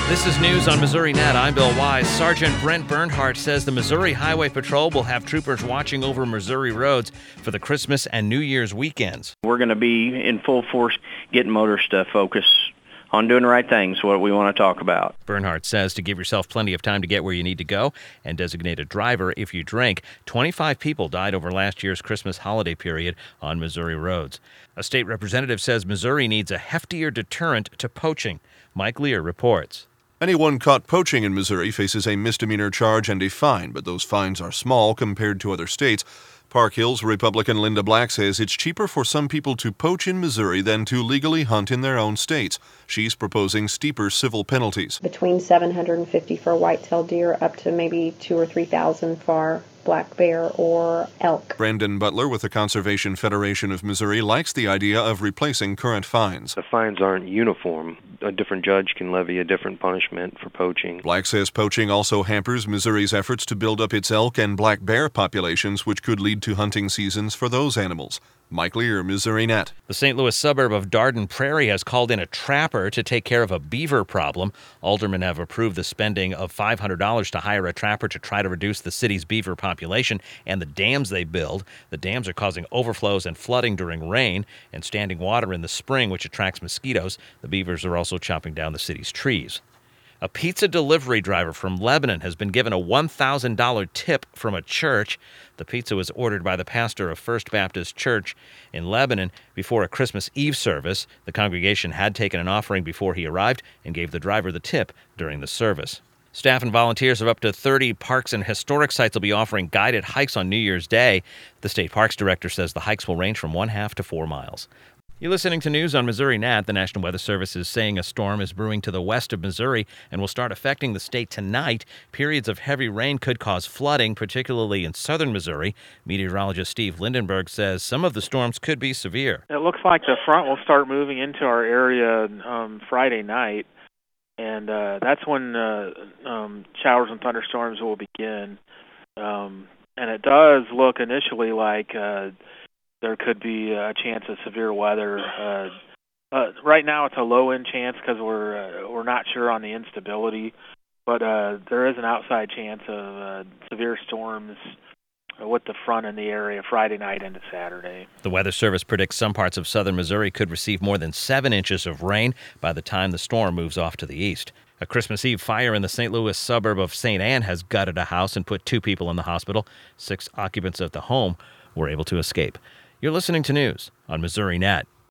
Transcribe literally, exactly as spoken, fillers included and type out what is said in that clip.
This is News on Missouri Net. I'm Bill Wise. Sergeant Brent Bernhardt says the Missouri Highway Patrol will have troopers watching over Missouri roads for the Christmas and New Year's weekends. We're going to be in full force getting motorists to focus on doing the right things, what we want to talk about. Bernhardt says to give yourself plenty of time to get where you need to go and designate a driver if you drink. twenty-five people died over last year's Christmas holiday period on Missouri roads. A state representative says Missouri needs a heftier deterrent to poaching. Mike Lear reports. Anyone caught poaching in Missouri faces a misdemeanor charge and a fine, but those fines are small compared to other states. Park Hills Republican Linda Black says it's cheaper for some people to poach in Missouri than to legally hunt in their own states. She's proposing steeper civil penalties. Between seven hundred fifty for a white-tailed deer up to maybe two or three thousand for black bear or elk. Brandon Butler with the Conservation Federation of Missouri likes the idea of replacing current fines. The fines aren't uniform. A different judge can levy a different punishment for poaching. Black says poaching also hampers Missouri's efforts to build up its elk and black bear populations, which could lead to hunting seasons for those animals. Mike Lear, Missouri Net. The Saint Louis suburb of Dardenne Prairie has called in a trapper to take care of a beaver problem. Aldermen have approved the spending of five hundred dollars to hire a trapper to try to reduce the city's beaver population and the dams they build. The dams are causing overflows and flooding during rain and standing water in the spring, which attracts mosquitoes. The beavers are also chopping down the city's trees. A pizza delivery driver from Lebanon has been given a one thousand dollars tip from a church. The pizza was ordered by the pastor of First Baptist Church in Lebanon before a Christmas Eve service. The congregation had taken an offering before he arrived and gave the driver the tip during the service. Staff and volunteers of up to thirty parks and historic sites will be offering guided hikes on New Year's Day. The state parks director says the hikes will range from one half to four miles. You're listening to News on Missouri Net. The National Weather Service is saying a storm is brewing to the west of Missouri and will start affecting the state tonight. Periods of heavy rain could cause flooding, particularly in southern Missouri. Meteorologist Steve Lindenberg says some of the storms could be severe. It looks like the front will start moving into our area um, Friday night, and uh, that's when uh, um, showers and thunderstorms will begin. Um, and it does look initially like uh, there could be a chance of severe weather. Uh, uh, right now, it's a low-end chance because we're uh, we're not sure on the instability, but uh, there is an outside chance of uh, severe storms with the front in the area Friday night into Saturday. The Weather Service predicts some parts of southern Missouri could receive more than seven inches of rain by the time the storm moves off to the east. A Christmas Eve fire in the Saint Louis suburb of Saint Anne has gutted a house and put two people in the hospital. Six occupants of the home were able to escape. You're listening to News on Missouri Net.